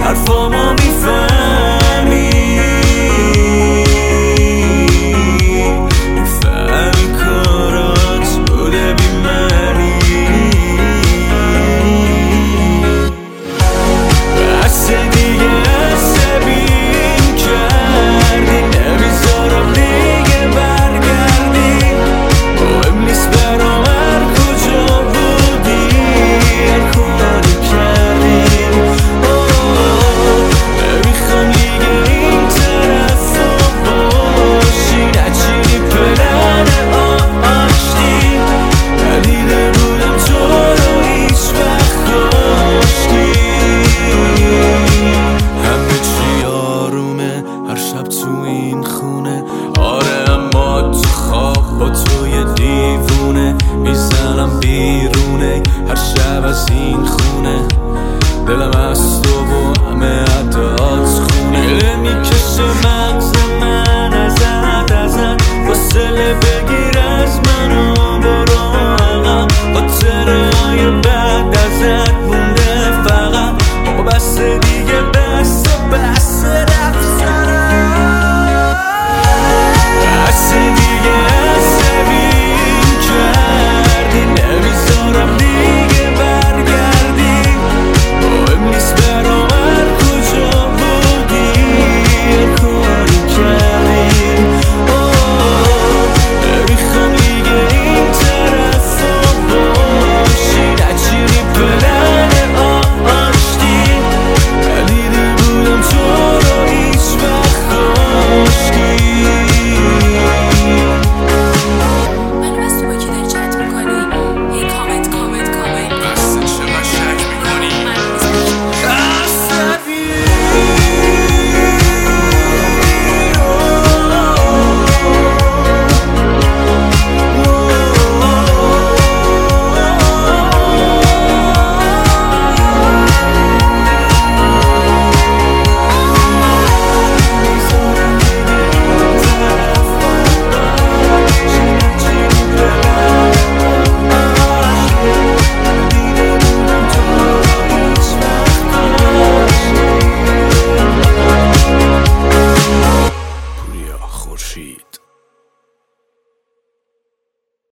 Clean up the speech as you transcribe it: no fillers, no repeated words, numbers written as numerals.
حرفامو میفهمی، میفهمی کارات بوده بی معنی. بس دیگه عصبیم کردی، نمیذارم دیگه برگردی. مهم نیست برام هر کجا بودی، هر کاری کردی. نمیخوام دیگه این طرفا باشی، نچینی پلن آشتی. ندیده بودم تو رو هیچ وقت کاشکی. همه چی آرومه هر شب تو این خونه، آره اما تو خواب با توی دیوونه میزنم بیرونه هر شب از این خونه. دلم از تو و همه عدات خونه، گله میکشه مغز من ازت فاصله بگیر از من و برو عقب. خاطره های بعد ازت مونده فقط، بابا بس دیگه بس رفتنم. بس دیگه عصبیم کردی، نمیذارم دیگه برگردی. مهم نیست برام هر کجا بودی، هر کاری کردی. نمیخوام دیگه این طرفا باشی، نچینی پلن آشتی. ندیده بودم تو رو هیچ وقت کاشکی. منو بس تو با کی داری چت میکنی؟ هی کامنت بس چقدر شک میکنی؟ پوریا خورشید.